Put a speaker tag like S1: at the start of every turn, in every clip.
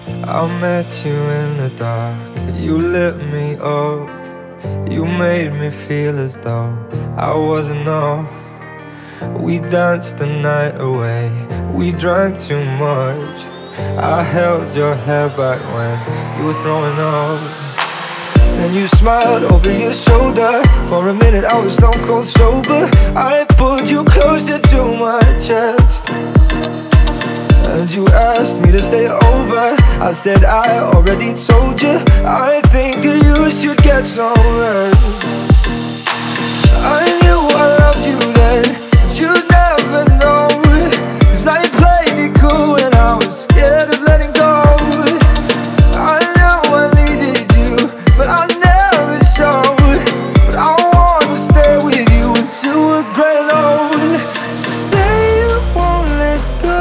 S1: I met you in the dark, you lit me up. You made me feel as though I wasn't enough. We danced the night away, we drank too much. I held your hair back when you were throwing up. Then you smiled over your shoulder. For a minute I was stone cold sober. I pulled you closer to my chest, and you asked me to stay over. I said I already told you, I think that you should get some rest. I knew I loved you then, but you'd never know, 'cause I played it cool and I was scared of letting go. I know I needed you, but I never showed. But I wanna stay with you until we're great alone. Say you won't let go,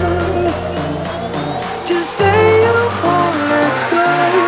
S1: just say you won't let go.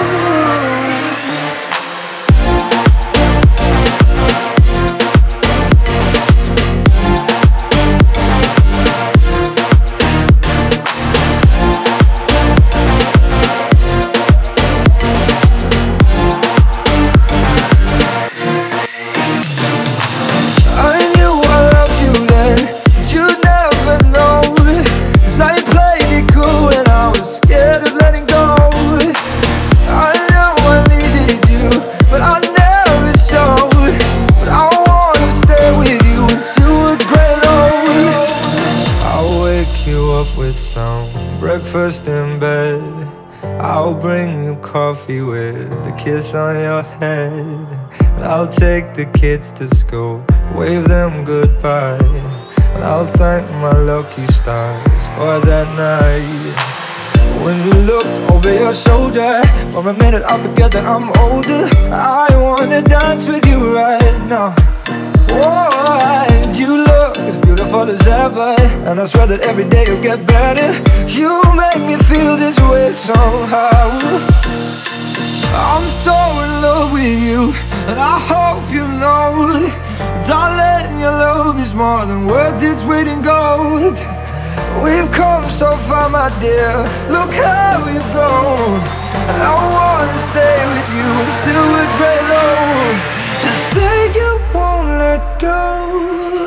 S1: I knew I loved you then, but you'd never know, 'cause I played it cool and I was scared of letting go. I know I needed you, but I never showed. But I wanna stay with you until we're great alone. I'll wake you up with some breakfast in bed. I'll bring you coffee with a kiss on your head. And I'll take the kids to school, wave them goodbye. And I'll thank my lucky stars for that night. When you looked over your shoulder, for a minute I forget that I'm older. I wanna dance with you right now. Oh, you look as beautiful as ever, and I swear that every day you'll get better. You make me feel this way somehow. I'm so in love with you, and I hope you know, darling, your love is more than worth its weight in gold. We've come so far, my dear, look how we've grown. And I wanna stay with you until we're great old. Just say you won't let go.